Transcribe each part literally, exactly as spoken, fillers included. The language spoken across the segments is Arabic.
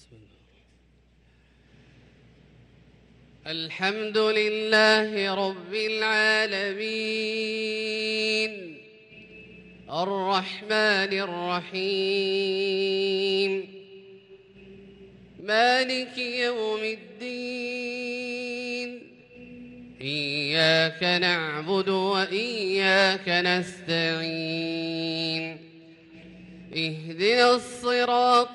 الحمد لله رب العالمين الرحمن الرحيم مالك يوم الدين إياك نعبد وإياك نستعين اهدنا الصراط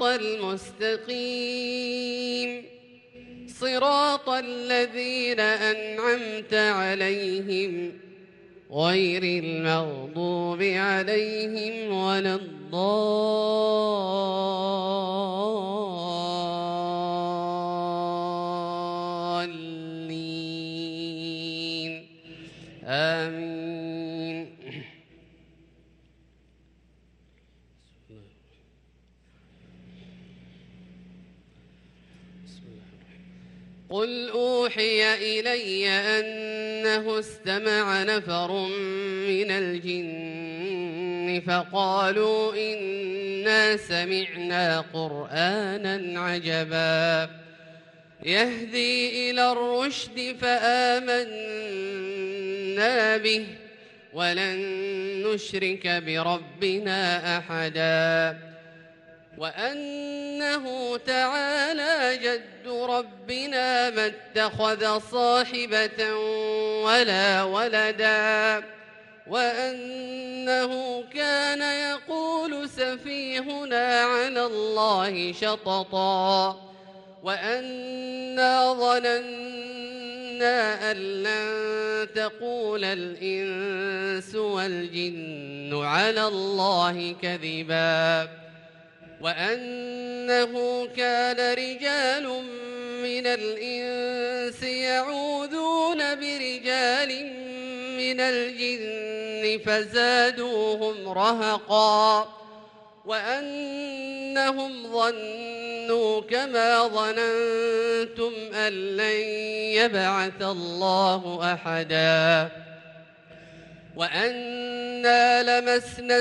المستقيم صراط الذين أنعمت عليهم غير المغضوب عليهم ولا الضالين آمين. قل أوحي إلي أنه استمع نفر من الجن فقالوا إنا سمعنا قرآنا عجبا يهدي إلى الرشد فآمنا به ولن نشرك بربنا أحدا وأنه تعالى جد ربنا ما اتخذ صاحبة ولا ولدا وأنه كان يقول سفيهنا على الله شططا وأنا ظننا أن لن تقول الإنس والجن على الله كذبا وأنه كان رجال من الإنس يعوذون برجال من الجن فزادوهم رهقا وأنهم ظنوا كما ظننتم أن لن يبعث الله أحدا وأنا لمسنا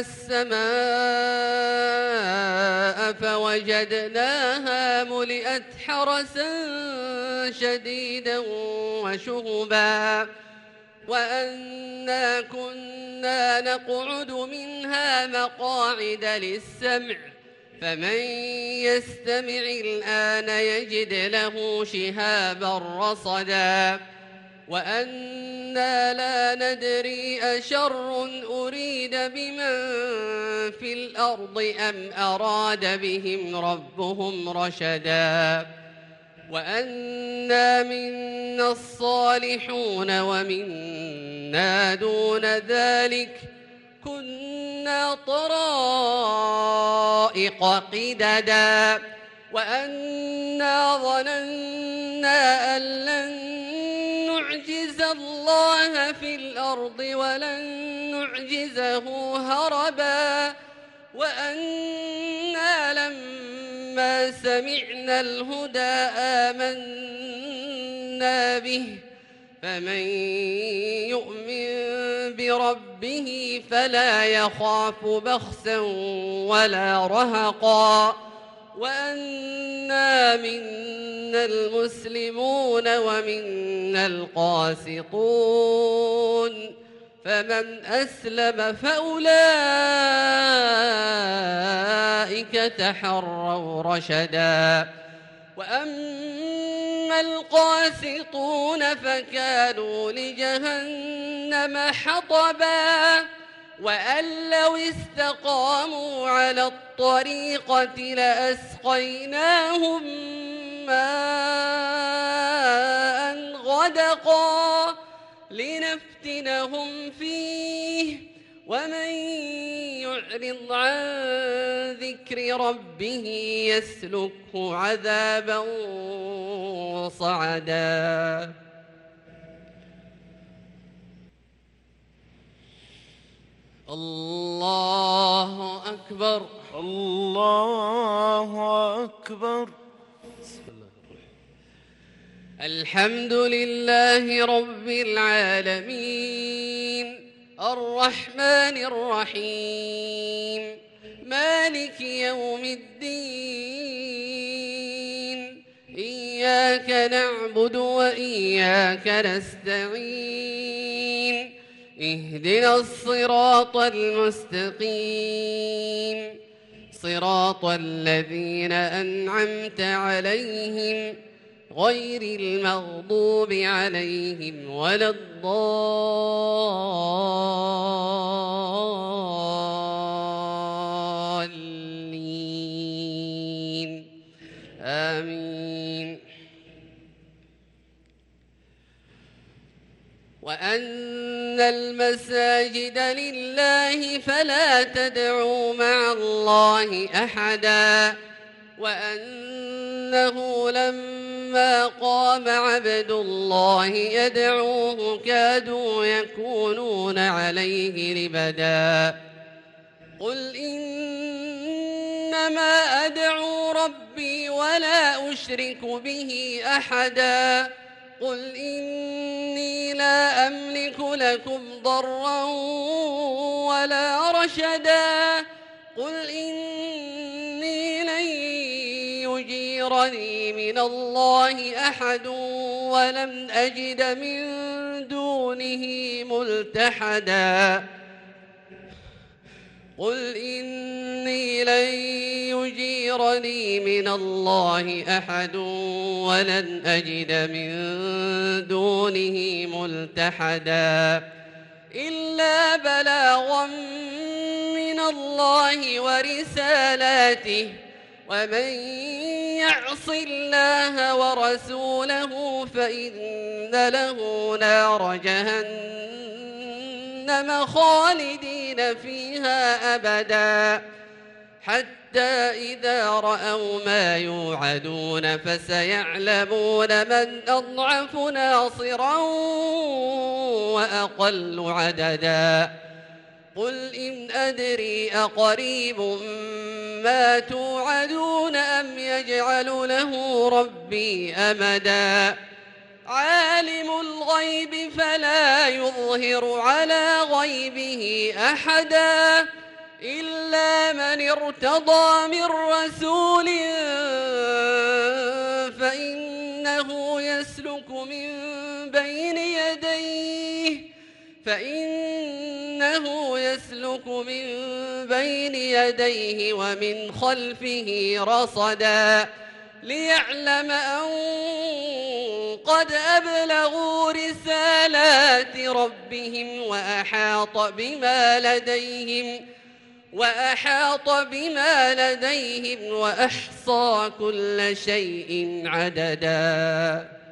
السماء فوجدناها ملئت حرسا شديدا وشهبا وأنا كنا نقعد منها مقاعد للسمع فمن يستمع الآن يجد له شهابا رصدا وأنا لا ندري أشر أريد بمن في الأرض أم أراد بهم ربهم رشدا وأنا منا الصالحون ومنا دون ذلك كنا طرائق قددا وأنا ظننا أن لن نعجز الله في الأرض ولن نعجزه هربا وأنا لما سمعنا الهدى آمنا به فمن يؤمن بربه فلا يخاف بخسا ولا رهقا وأنا منا المسلمون ومنا القاسطون فمن أسلم فأولئك تحروا رشدا وأما القاسطون فكانوا لجهنم حطبا وأن لو استقاموا على الطريقة لأسقيناهم ماء غدقا لنفتنهم فيه ومن يعرض عن ذكر ربه يسلكه عذابا صعدا. الله أكبر الله أكبر. الحمد لله رب العالمين الرحمن الرحيم مالك يوم الدين إياك نعبد وإياك نستعين اهدنا الصراط المستقيم صراط الذين أنعمت عليهم غير المغضوب عليهم ولا الضالين آمين. وأن المساجد لله فلا تدعوا مع الله أحدا وأنه لما قام عبد الله يدعوه كادوا يكونون عليه لبدا قل إنما أدعو ربي ولا أشرك به أحدا قل إني لا أملك لكم ضرا ولا رشدا قل إني لن يجيرني من الله أحد ولن أجد من دونه ملتحدا قل إني لن يجيرني من الله أحد ولن أجد من دونه ملتحدا إلا بلاغا من الله ورسالاته ومن يعص الله ورسوله فإن له نار جهنم خالدين فيها أبدا حتى إذا رأوا ما يوعدون فسيعلمون من أضعف ناصرا وأقل عددا قل إن أدري أقريب ما توعدون أم يجعل له ربي أمدا عالم الغيب فلا يظهر على غيبه أحدا إلا من ارتضى من رسول فإنه يسلك من بين يديه فإنه يسلك من بين يديه ومن خلفه رصدا ليعلم أن قد أبلغوا رسالات ربهم وأحاط بما لديهم وأحاط بما لديهم وأحصى كل شيء عددا.